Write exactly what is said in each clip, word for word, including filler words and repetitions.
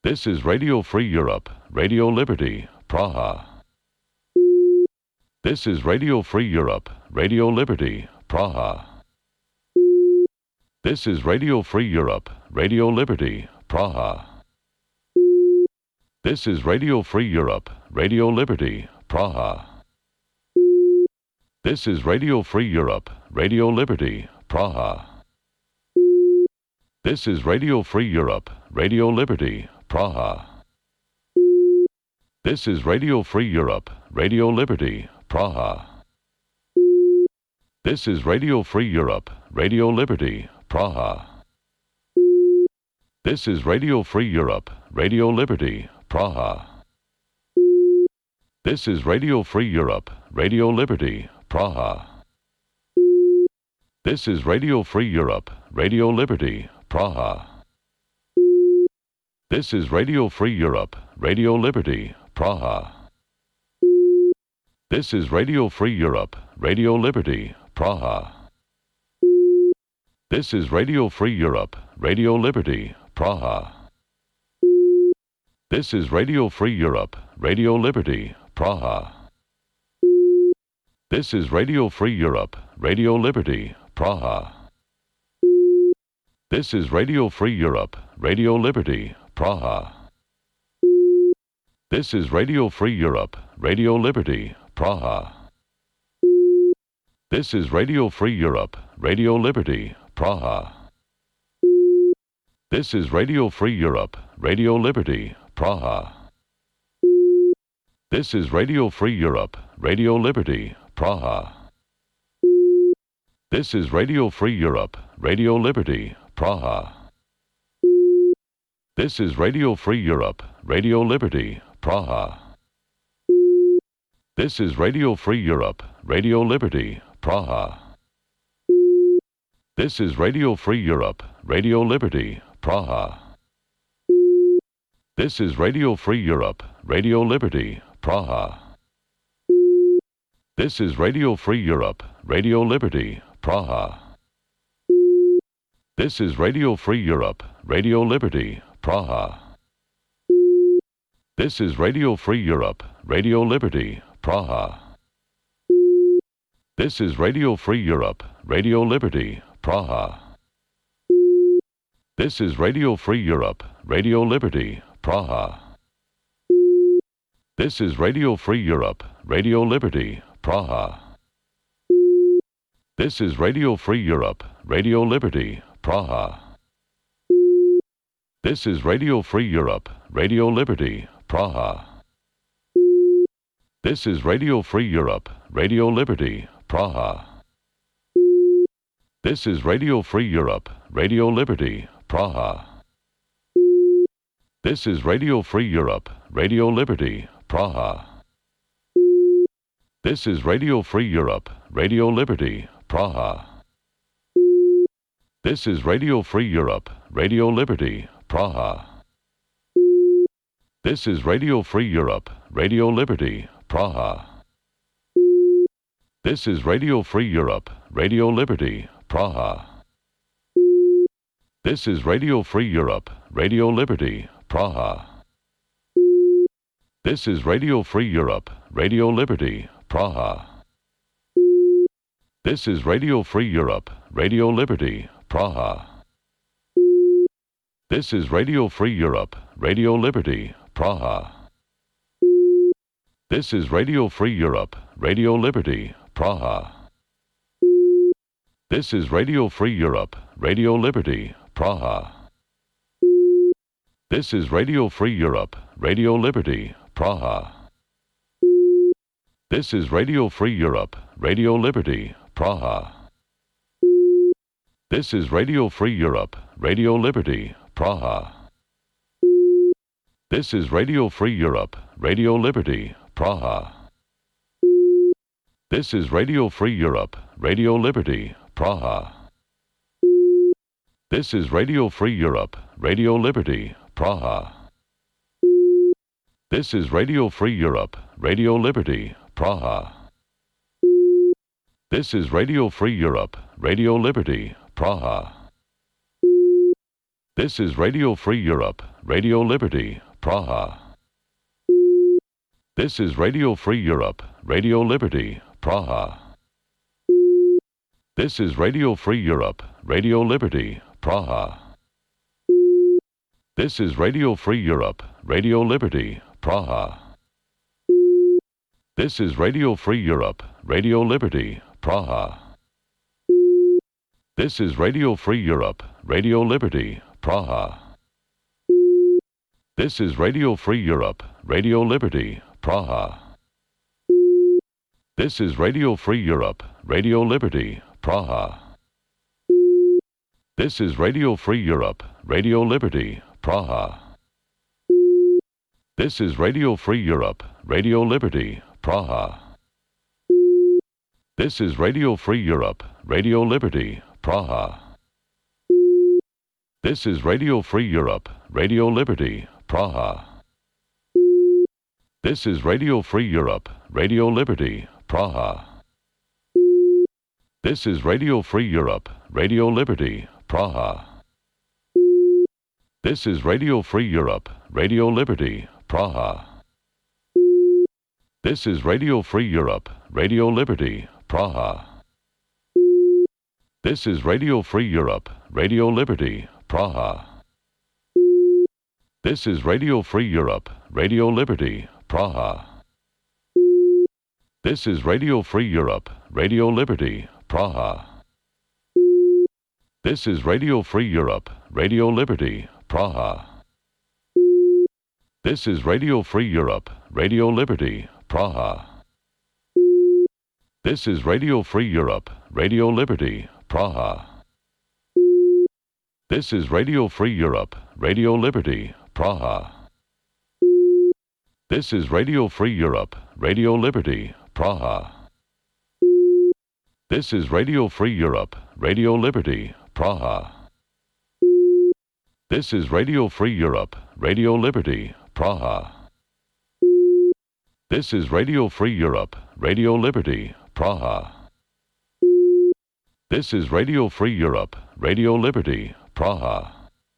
This is Radio Free Europe, Radio Liberty, Praha. This is Radio Free Europe, Radio Liberty, Praha. This is Radio Free Europe, Radio Liberty, Praha. This is Radio Free Europe, Radio Liberty, Praha. This is Radio Free Europe, Radio Liberty, Praha. This is Radio Free Europe, Radio Liberty, Praha. This is Radio Free Europe, Radio Liberty, Praha. This is Radio Free Europe, Radio Liberty, Praha. This is Radio Free Europe, Radio Liberty, Praha. This is Radio Free Europe, Radio Liberty, Praha. This is Radio Free Europe, Radio Liberty, Praha. This is Radio Free Europe, Radio Liberty, Praha. This is Radio Free Europe, Radio Liberty, Praha. This is Radio Free Europe, Radio Liberty, Praha. This is Radio Free Europe, Radio Liberty, Praha. This is Radio Free Europe, Radio Liberty, Praha. This is Radio Free Europe, Radio Liberty, Praha. This is Radio Free Europe, Radio Liberty, Praha. This is Radio Free Europe, Radio Liberty, Praha. This is Radio Free Europe, Radio Liberty, Praha. This is Radio Free Europe, Radio Liberty, Praha. This is Radio Free Europe, Radio Liberty, Praha. This is Radio Free Europe, Radio Liberty, Praha. This is Radio Free Europe, Radio Liberty, Praha. This is Radio Free Europe, Radio Liberty, Praha. This is Radio Free Europe, Radio Liberty, Praha. This is Radio Free Europe, Radio Liberty, Praha. This is Radio Free Europe, Radio Liberty, Praha. This is Radio Free Europe, Radio Liberty, Praha. This is Radio Free Europe, Radio Liberty, Praha. This is Radio Free Europe, Radio Liberty, Praha. This is Radio Free Europe, Radio Liberty, Praha. This is Radio Free Europe, Radio Liberty, Praha. This is Radio Free Europe, Radio Liberty, Praha. This is Radio Free Europe, Radio Liberty, Praha. This is Radio Free Europe, Radio Liberty, Praha. This is Radio Free Europe, Radio Liberty, Praha. This is Radio Free Europe, Radio Liberty, Praha. This is Radio Free Europe, Radio Liberty, Praha. This is Radio Free Europe, Radio Liberty, Praha. This is Radio Free Europe, Radio Liberty, Praha. This is Radio Free Europe, Radio Liberty, Praha. This is Radio Free Europe, Radio Liberty, Praha. This is Radio Free Europe, Radio Liberty, Praha. This is Radio Free Europe, Radio Liberty, Praha. This is Radio Free Europe, Radio Liberty, Praha. This is Radio Free Europe, Radio Liberty, Praha. This is Radio Free Europe, Radio Liberty, Praha. This is Radio Free Europe, Radio Liberty, Praha. This is Radio Free Europe, Radio Liberty, Praha. This is Radio Free Europe, Radio Liberty, Praha. This is Radio Free Europe, Radio Liberty, Praha. This is Radio Free Europe, Radio Liberty, Praha. This is Radio Free Europe, Radio Liberty, Praha. This is Radio Free Europe, Radio Liberty, Praha. This is Radio Free Europe, Radio Liberty, Praha. This is Radio Free Europe, Radio Liberty, Praha. This is Radio Free Europe, Radio Liberty, Praha. This is Radio Free Europe, Radio Liberty, Praha. This is Radio Free Europe, Radio Liberty, Praha. This is Radio Free Europe, Radio Liberty, Praha. This is Radio Free Europe, Radio Liberty, Praha. This is Radio Free Europe, Radio Liberty, Praha. This is Radio Free Europe, Radio Liberty, Praha. This is Radio Free Europe, Radio Liberty, Praha. This is Radio Free Europe, Radio Liberty, Praha. This is Radio Free Europe, Radio Liberty, Praha. This is Radio Free Europe, Radio Liberty, Praha. This is Radio Free Europe, Radio Liberty, Praha. This is Radio Free Europe, Radio Liberty, Praha. This is Radio Free Europe, Radio Liberty, Praha. This is Radio Free Europe, Radio Liberty, Praha. This is Radio Free Europe, Radio Liberty, Praha. This is Radio Free Europe, Radio Liberty, Praha. This is Radio Free Europe, Radio Liberty, Praha. This is Radio Free Europe, Radio Liberty, Praha. This is Radio Free Europe, Radio Liberty, Praha. This is Radio Free Europe, Radio Liberty, Praha. This is Radio Free Europe, Radio Liberty, Praha. This is Radio Free Europe, Radio Liberty, Praha. This is Radio Free Europe, Radio Liberty, Praha. This is Radio Free Europe, Radio Liberty, Praha. This is Radio Free Europe, Radio Liberty, Praha.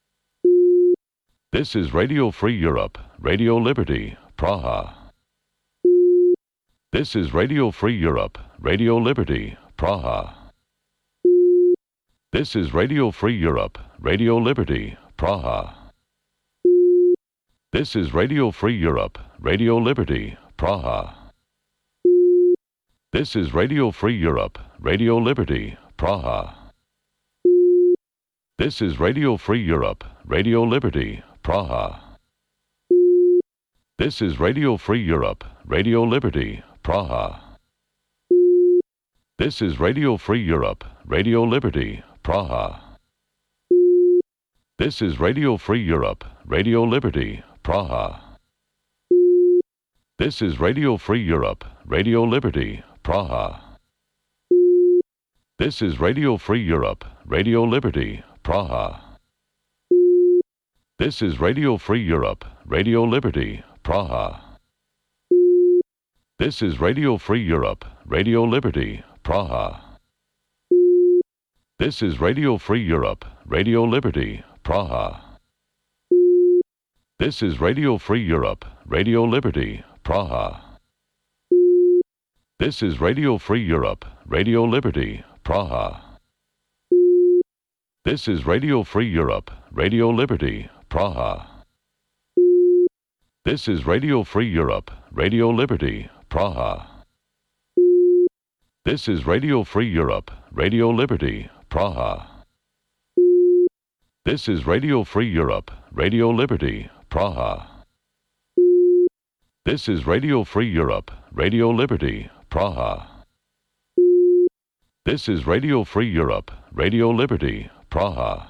This is Radio Free Europe, Radio Liberty, Praha. This is Radio Free Europe, Radio Liberty, Praha. This is Radio Free Europe, Radio Liberty, Praha. This is Radio Free Europe, Radio Liberty, Praha. This is Radio Free Europe, Radio Liberty, Praha. This is Radio Free Europe, Radio Liberty, Praha. This is Radio Free Europe, Radio Liberty, Praha. This is Radio Free Europe, Radio Liberty, Praha. This is Radio Free Europe, Radio Liberty, Praha. This is Radio Free Europe, Radio Liberty, Praha. This is Radio Free Europe, Radio Liberty, Praha. This is Radio Free Europe, Radio Liberty, Praha. This is Radio Free Europe, Radio Liberty, Praha. This is Radio Free Europe, Radio Liberty, Praha. This is Radio Free Europe, Radio Liberty, Praha. This is Radio Free Europe, Radio Liberty, Praha. This is Radio Free Europe, Radio Liberty, Praha. This is Radio Free Europe, Radio Liberty, Praha. This is Radio Free Europe, Radio Liberty, Praha. This is Radio Free Europe, Radio Liberty, Praha. This is Radio Free Europe, Radio Liberty, Praha. This is Radio Free Europe, Radio Liberty, Praha.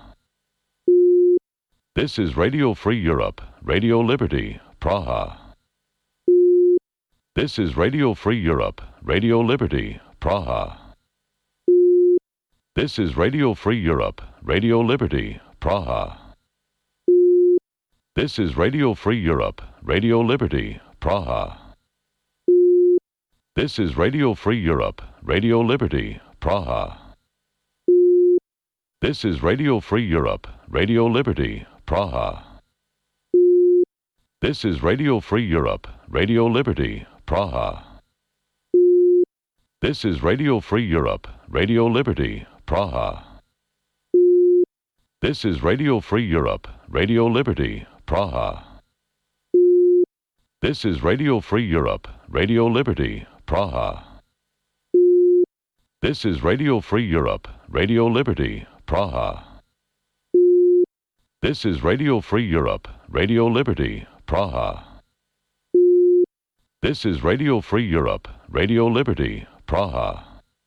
This is Radio Free Europe, Radio Liberty, Praha. This is Radio Free Europe, Radio Liberty, Praha. This is Radio Free Europe, Radio Liberty, Praha. This is Radio Free Europe, Radio Liberty, Praha. This is Radio Free Europe, Radio Liberty, Praha. This is Radio Free Europe, Radio Liberty, Praha. This is Radio Free Europe, Radio Liberty, Praha. This is Radio Free Europe, Radio Liberty, Praha. This is Radio Free Europe, Radio Liberty, Praha. This is Radio Free Europe, Radio Liberty, Praha. This is Radio Free Europe, Radio Liberty, Praha. This is Radio Free Europe, Radio Liberty, Praha. This is Radio Free Europe, Radio Liberty, Praha.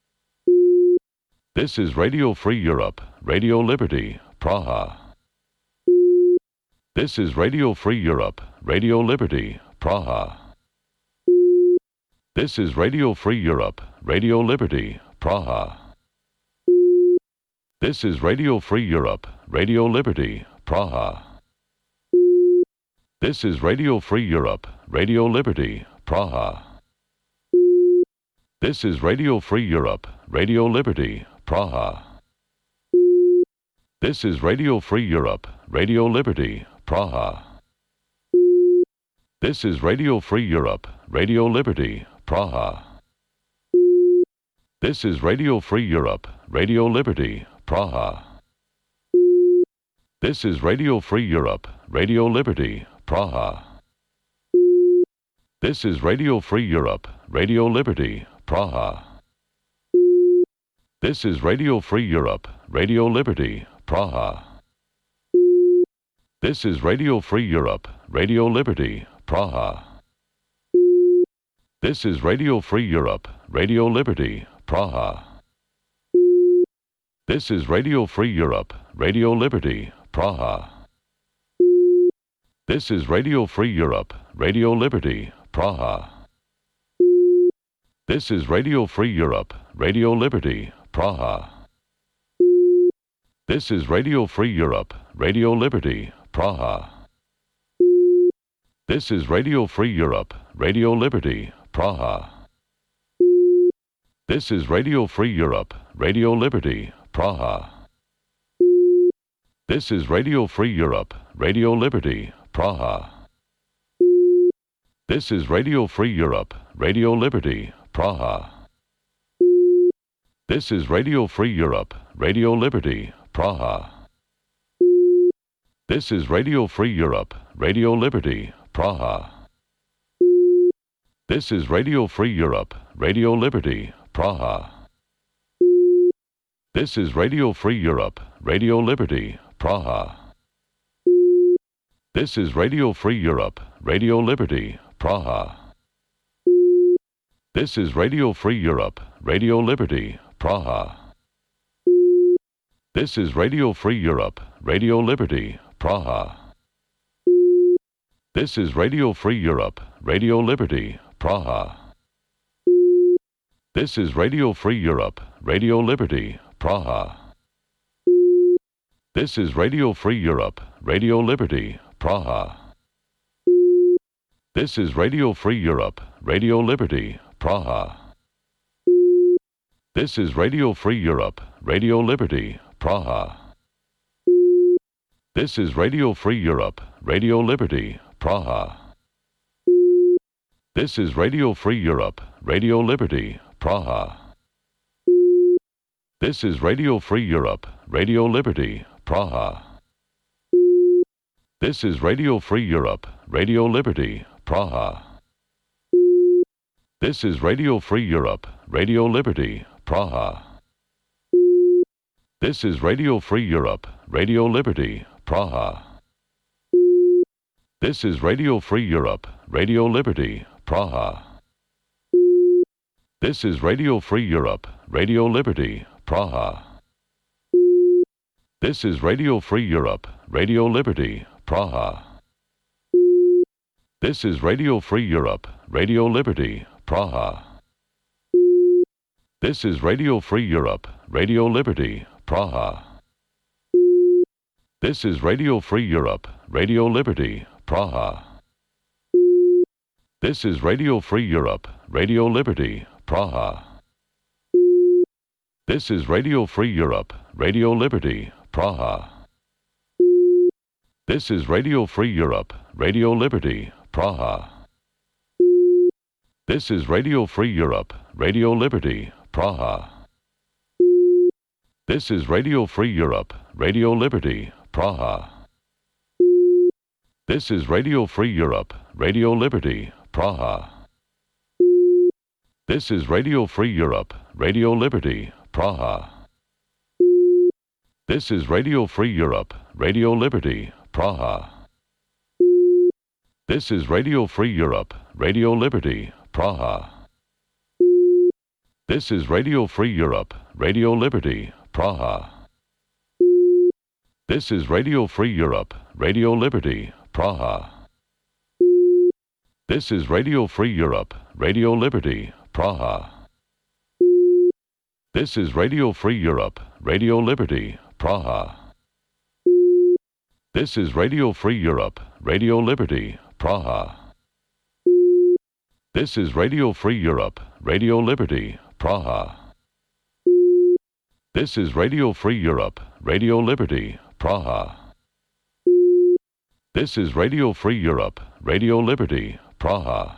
This is Radio Free Europe, Radio Liberty, Praha. This is Radio Free Europe, Radio Liberty, Praha. This is Radio Free Europe, Radio Liberty, Praha. This is Radio Free Europe, Radio Liberty, Praha. This is Radio Free Europe, Radio Liberty, Praha. This is Radio Free Europe, Radio Liberty, Praha. This is Radio Free Europe, Radio Liberty, Praha. This is Radio Free Europe, Radio Liberty, Praha. This is Radio Free Europe, Radio Liberty, Praha. This is Radio Free Europe, Radio Liberty, Praha. This is Radio Free Europe, Radio Liberty, Praha. This is Radio Free Europe, Radio Liberty, Praha. This is Radio Free Europe, Radio Liberty, Praha. This is Radio Free Europe, Radio Liberty, Praha. This is Radio Free Europe, Radio Liberty, Praha. This is Radio Free Europe, Radio Liberty, Praha. This is Radio Free Europe, Radio Liberty, Praha. This is Radio Free Europe, Radio Liberty, Praha. This is Radio Free Europe, Radio Liberty, Praha. This is Radio Free Europe, Radio Liberty, Praha. This is Radio Free Europe, Radio Liberty, Praha. This is Radio Free Europe, Radio Liberty, Praha. This is Radio Free Europe, Radio Liberty, Praha. This is Radio Free Europe, Radio Liberty, Praha. This is Radio Free Europe, Radio Liberty, Praha. This is Radio Free Europe, Radio Liberty, Praha. This is Radio Free Europe, Radio Liberty, Praha. This is Radio Free Europe, Radio Liberty, Praha. This is Radio Free Europe, Radio Liberty, Praha. This is Radio Free Europe, Radio Liberty, Praha. This is Radio Free Europe, Radio Liberty, Praha. This is Radio Free Europe, Radio Liberty, Praha. This is Radio Free Europe, Radio Liberty, Praha. This is Radio Free Europe, Radio Liberty, Praha. This is Radio Free Europe, Radio Liberty, Praha. This is Radio Free Europe, Radio Liberty, Praha. This is Radio Free Europe, Radio Liberty, Praha. This is Radio Free Europe, Radio Liberty, Praha. This is Radio Free Europe, Radio Liberty, Praha. This is Radio Free Europe, Radio Liberty, Praha. This is Radio Free Europe, Radio Liberty, Praha. This is Radio Free Europe, Radio Liberty, Praha. This is Radio Free Europe, Radio Liberty, Praha. This is Radio Free Europe, Radio Liberty, Praha. This is Radio Free Europe, Radio Liberty, Praha. This is Radio Free Europe, Radio Liberty, Praha. This is Radio Free Europe, Radio Liberty, Praha. This is Radio Free Europe, Radio Liberty, Praha. This is Radio Free Europe, Radio Liberty, Praha. This is Radio Free Europe, Radio Liberty, Praha. This is Radio Free Europe, Radio Liberty, Praha. This is Radio Free Europe, Radio Liberty, Praha. This is Radio Free Europe, Radio Liberty, Praha. This is Radio Free Europe, Radio Liberty, Praha. This is Radio Free Europe, Radio Liberty, Praha. This is Radio Free Europe, Radio Liberty, Praha. This is Radio Free Europe, Radio Liberty, Praha. This is Radio Free Europe, Radio Liberty, Praha. This is Radio Free Europe, Radio Liberty, Praha. This is Radio Free Europe, Radio Liberty, Praha. This is Radio Free Europe, Radio Liberty, Praha. This is Radio Free Europe, Radio Liberty, Praha. This is Radio Free Europe, Radio Liberty, Praha.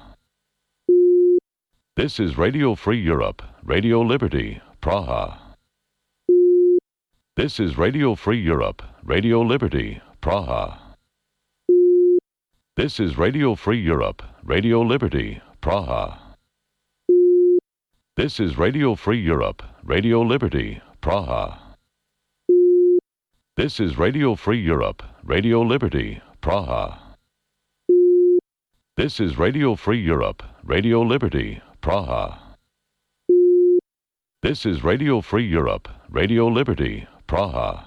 This is Radio Free Europe, Radio Liberty, Praha. This is Radio Free Europe, Radio Liberty, Praha. This is Radio Free Europe, Radio Liberty, Praha. This is Radio Free Europe, Radio Liberty, Praha. This is Radio Free Europe, Radio Liberty, Praha. This is Radio Free Europe, Radio Liberty, Praha. This is Radio Free Europe, Radio Liberty, Praha.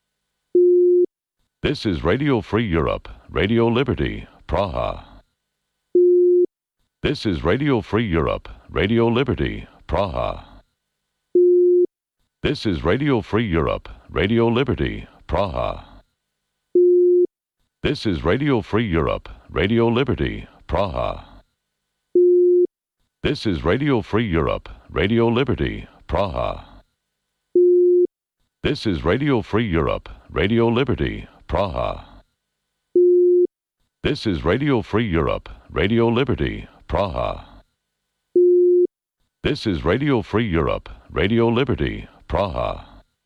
This is Radio Free Europe, Radio Liberty, Praha. This is Radio Free Europe, Radio Liberty, Praha. This is Radio Free Europe, Radio Liberty, Praha. This is Radio Free Europe, Radio Liberty, Praha. This is Radio Free Europe, Radio Liberty, Praha. This is Radio Free Europe, Radio Liberty, Praha. This is Radio Free Europe, Radio Liberty, Praha. This is Radio Free Europe, Radio Liberty, Praha.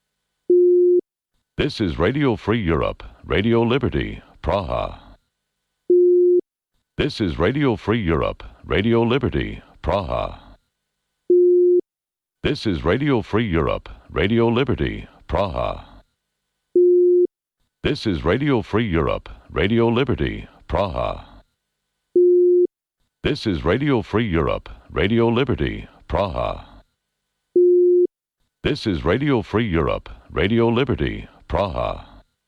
This is Radio Free Europe, Radio Liberty, Praha. This is Radio Free Europe, Radio Liberty, Praha. This is Radio Free Europe, Radio Liberty, Praha. This is Radio Free Europe, Radio Liberty, Praha. This is Radio Free Europe, Radio Liberty, Praha. This is Radio Free Europe, Radio Liberty, Praha.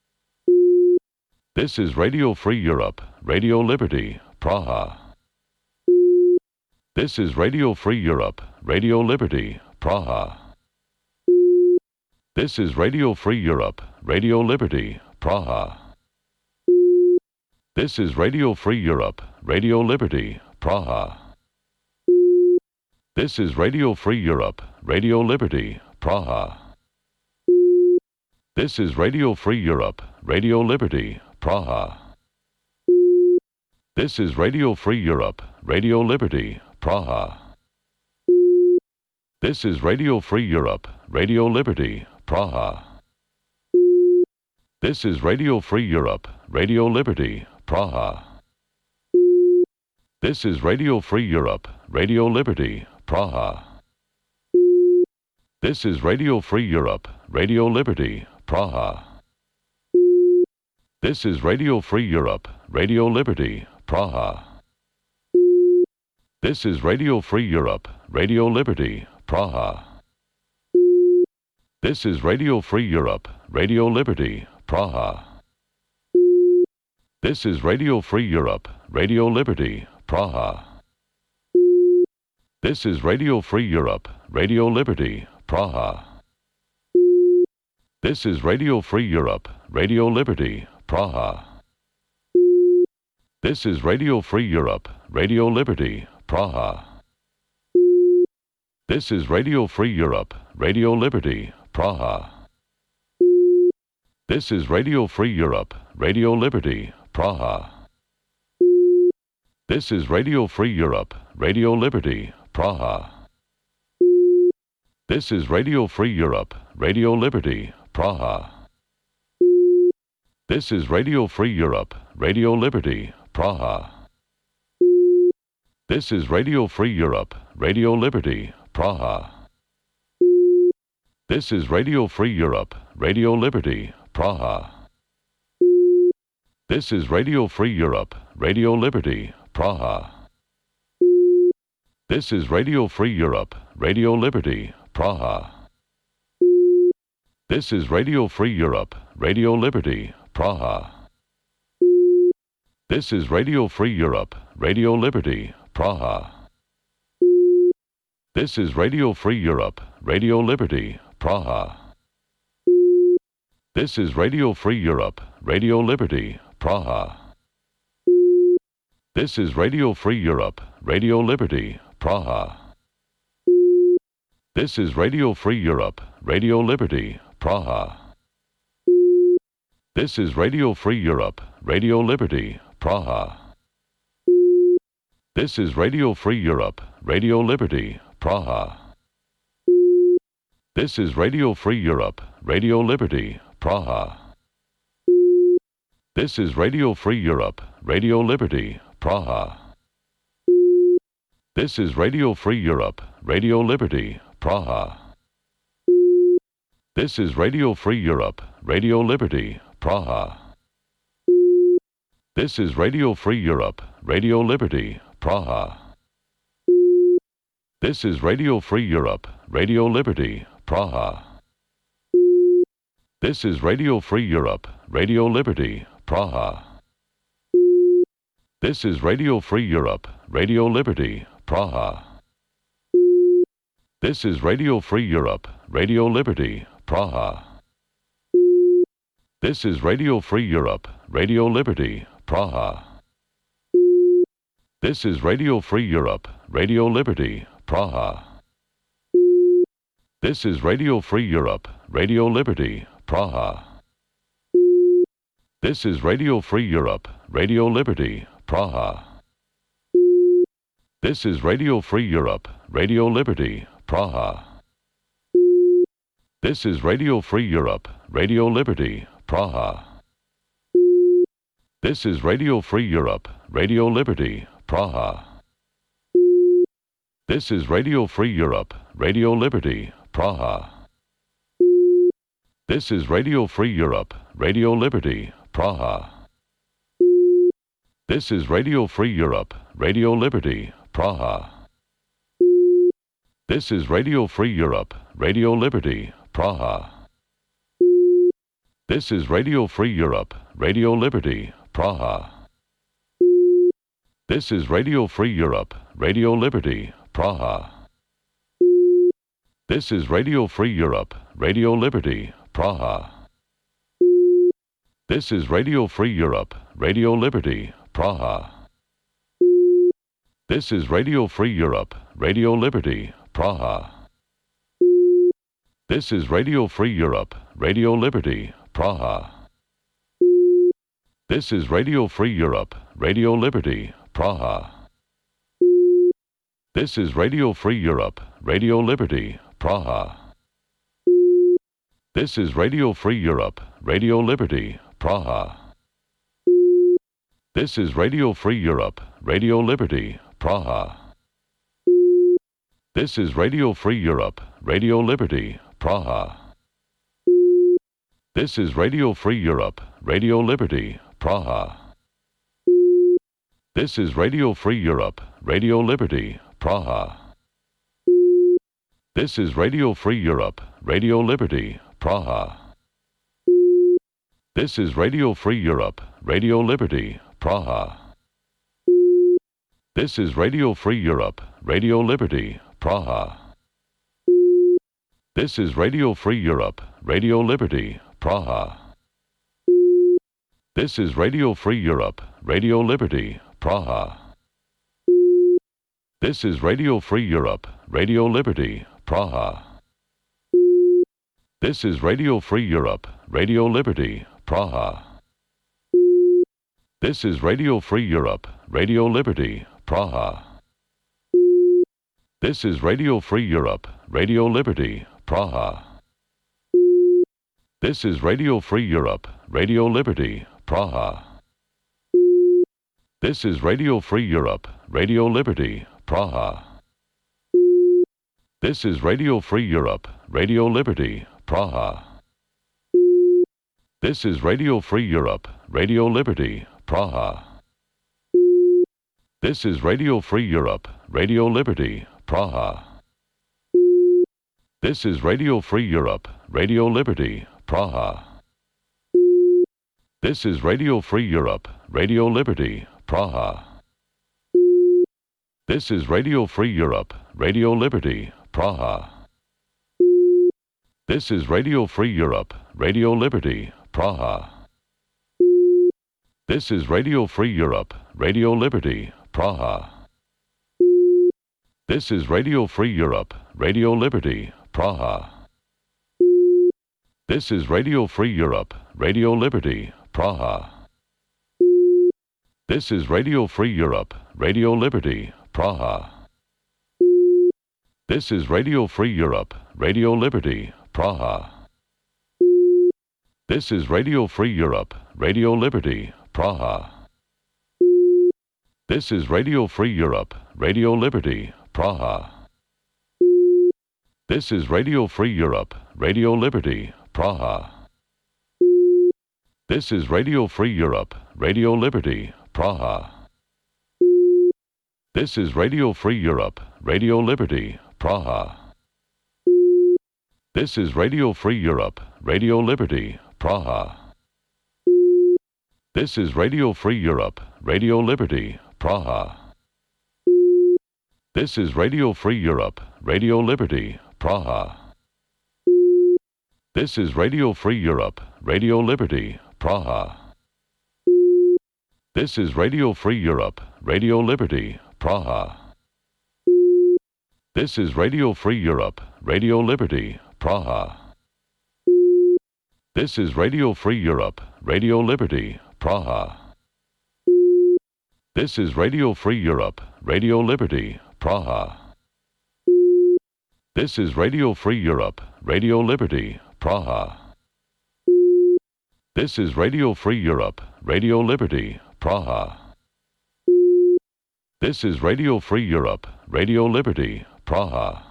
This is Radio Free Europe, Radio Liberty, Praha. This is Radio Free Europe, Radio Liberty, Praha. This is Radio Free Europe, Radio Liberty, Praha. This is Radio Free Europe, Radio Liberty, Praha. This is Radio Free Europe, Radio Liberty, Praha. This is Radio Free Europe, Radio Liberty, Praha. This is Radio Free Europe, Radio Liberty, Praha. This is Radio Free Europe, Radio Liberty, Praha. This is Radio Free Europe, Radio Liberty, Praha. This is Radio Free Europe, Radio Liberty, Praha. This is Radio Free Europe, Radio Liberty, Praha. This is Radio Free Europe, Radio Liberty, Praha. This is Radio Free Europe, Radio Liberty, Praha. This is Radio Free Europe, Radio Liberty, Praha. This is Radio Free Europe, Radio Liberty, Praha. This is Radio Free Europe, Radio Liberty, Praha. This is Radio Free Europe, Radio Liberty, Praha. This is Radio Free Europe, Radio Liberty, Praha. This is Radio Free Europe, Radio Liberty, Praha. This is Radio Free Europe, Radio Liberty, Praha. This is Radio Free Europe, Radio Liberty, Praha. This is Radio Free Europe, Radio Liberty, Praha. This is Radio Free Europe, Radio Liberty, Praha. This is Radio Free Europe, Radio Liberty, Praha. This is Radio Free Europe, Radio Liberty, Praha. This is Radio Free Europe, Radio Liberty, Praha. This is Radio Free Europe, Radio Liberty, Praha. This is Radio Free Europe, Radio Liberty, Praha. This is Radio Free Europe, Radio Liberty, Praha. This is Radio Free Europe, Radio Liberty, Praha. This is Radio Free Europe, Radio Liberty, Praha. This is Radio Free Europe, Radio Liberty, Praha. This is Radio Free Europe, Radio Liberty, Praha. This is Radio Free Europe, Radio Liberty, Praha. This is Radio Free Europe, Radio Liberty, Praha. This is Radio Free Europe, Radio Liberty, Praha. This is Radio Free Europe, Radio Liberty, Praha. This is Radio Free Europe, Radio Liberty, Praha. This is Radio Free Europe, Radio Liberty, Praha. This is Radio Free Europe, Radio Liberty, Praha. This is Radio Free Europe, Radio Liberty, Praha. This is Radio Free Europe, Radio Liberty, Praha. This is Radio Free Europe, Radio Liberty, Praha. This is Radio Free Europe, Radio Liberty, Praha. This is Radio Free Europe, Radio Liberty, Praha. This is Radio Free Europe, Radio Liberty, Praha. This is Radio Free Europe, Radio Liberty, Praha. This is Radio Free Europe, Radio Liberty, Praha. This is Radio Free Europe, Radio Liberty, Praha. This is Radio Free Europe, Radio Liberty, Praha. This is Radio Free Europe, Radio Liberty, Praha. This is Radio Free Europe, Radio Liberty, Praha. This is Radio Free Europe, Radio Liberty, Praha. This is Radio Free Europe, Radio Liberty, Praha. This is Radio Free Europe, Radio Liberty, Praha. This is Radio Free Europe, Radio Liberty, Praha. This is Radio Free Europe, Radio Liberty, Praha. This is Radio Free Europe, Radio Liberty, Praha. This is Radio Free Europe, Radio Liberty, Praha. This is Radio Free Europe, Radio Liberty, Praha. This is Radio Free Europe, Radio Liberty, Praha. This is Radio Free Europe, Radio Liberty, Praha. This is Radio Free Europe, Radio Liberty, Praha. This is Radio Free Europe, Radio Liberty, Praha. This is Radio Free Europe, Radio Liberty, Praha. This is Radio Free Europe, Radio Liberty, Praha. This is Radio Free Europe, Radio Liberty, Praha. This is Radio Free Europe, Radio Liberty, Praha. This is Radio Free Europe, Radio Liberty, Praha. This is Radio Free Europe, Radio Liberty, Praha. This is Radio Free Europe, Radio Liberty, Praha. This is Radio Free Europe, Radio Liberty, Praha. This is Radio Free Europe, Radio Liberty, Praha. This is Radio Free Europe, Radio Liberty, Praha. This is Radio Free Europe, Radio Liberty, Praha. This is Radio Free Europe, Radio Liberty, Praha. This is Radio Free Europe, Radio Liberty, Praha. This is Radio Free Europe, Radio Liberty, Praha. This is Radio Free Europe, Radio Liberty, Praha. This is Radio Free Europe, Radio Liberty, Praha. This is Radio Free Europe, Radio Liberty, Praha. This is Radio Free Europe, Radio Liberty, Praha. This is Radio Free Europe, Radio Liberty, Praha. This is Radio Free Europe, Radio Liberty, Praha. This is Radio Free Europe, Radio Liberty, Praha. This is Radio Free Europe, Radio Liberty, Praha. This is Radio Free Europe, Radio Liberty, Praha. This is Radio Free Europe, Radio Liberty, Praha. This is Radio Free Europe, Radio Liberty, Praha. This is Radio Free Europe, Radio Liberty, Praha. This is Radio Free Europe, Radio Liberty, Praha. This is Radio Free Europe, Radio Liberty, Praha. This is Radio Free Europe, Radio Liberty, Praha. This is Radio Free Europe, Radio Liberty, Praha. This is Radio Free Europe, Radio Liberty, Praha. This is Radio Free Europe, Radio Liberty, Praha. This is Radio Free Europe, Radio Liberty, Praha. This is Radio Free Europe, Radio Liberty, Praha. This is Radio Free Europe, Radio Liberty, Praha. This is Radio Free Europe, Radio Liberty, Praha. This is Radio Free Europe, Radio Liberty, Praha. This is Radio Free Europe, Radio Liberty, Praha. This is Radio Free Europe, Radio Liberty, Praha. This is Radio Free Europe, Radio Liberty, Praha. This is Radio Free Europe, Radio Liberty, Praha. This is Radio Free Europe, Radio Liberty, Praha. This is Radio Free Europe, Radio Liberty, Praha.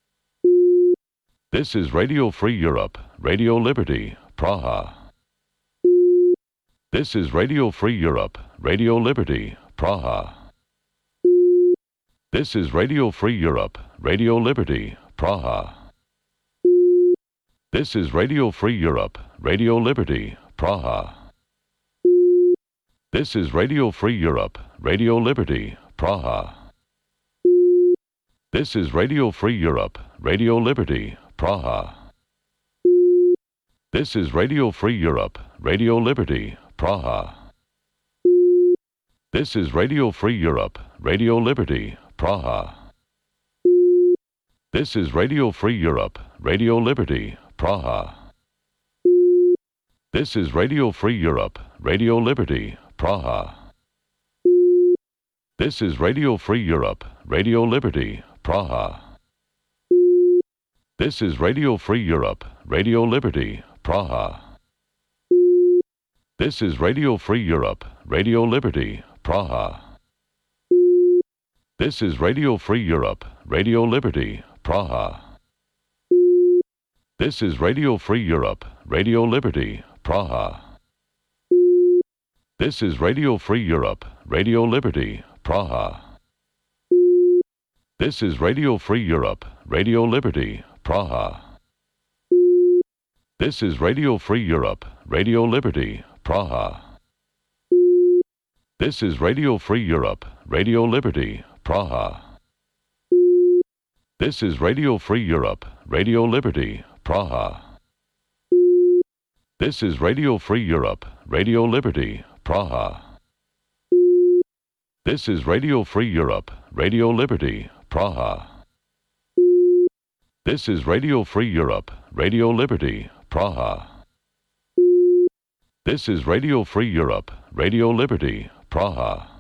This is Radio Free Europe, Radio Liberty, Praha. This is Radio Free Europe, Radio Liberty, Praha. This is Radio Free Europe, Radio Liberty, Praha. This is Radio Free Europe, Radio Liberty, Praha. This is Radio Free Europe, Radio Liberty, Praha. This is Radio Free Europe, Radio Liberty, Praha. This is Radio Free Europe, Radio Liberty, Praha. This is Radio Free Europe, Radio Liberty, Praha. This is Radio Free Europe, Radio Liberty, Praha. This is Radio Free Europe, Radio Liberty, Praha. This is Radio Free Europe, Radio Liberty, Praha. This is Radio Free Europe, Radio Liberty, Praha. This is Radio Free Europe, Radio Liberty, Praha. This is Radio Free Europe, Radio Liberty, Praha. This is Radio Free Europe, Radio Liberty, Praha. This is Radio Free Europe, Radio Liberty, Praha. This is Radio Free Europe, Radio Liberty, Praha. This is Radio Free Europe, Radio Liberty, Praha. This is Radio Free Europe, Radio Liberty, Praha. This is Radio Free Europe, Radio Liberty, Praha. This is Radio Free Europe, Radio Liberty, Praha. This is Radio Free Europe, Radio Liberty, Praha. This is Radio Free Europe, Radio Liberty, Praha. This is Radio Free Europe, Radio Liberty, Praha.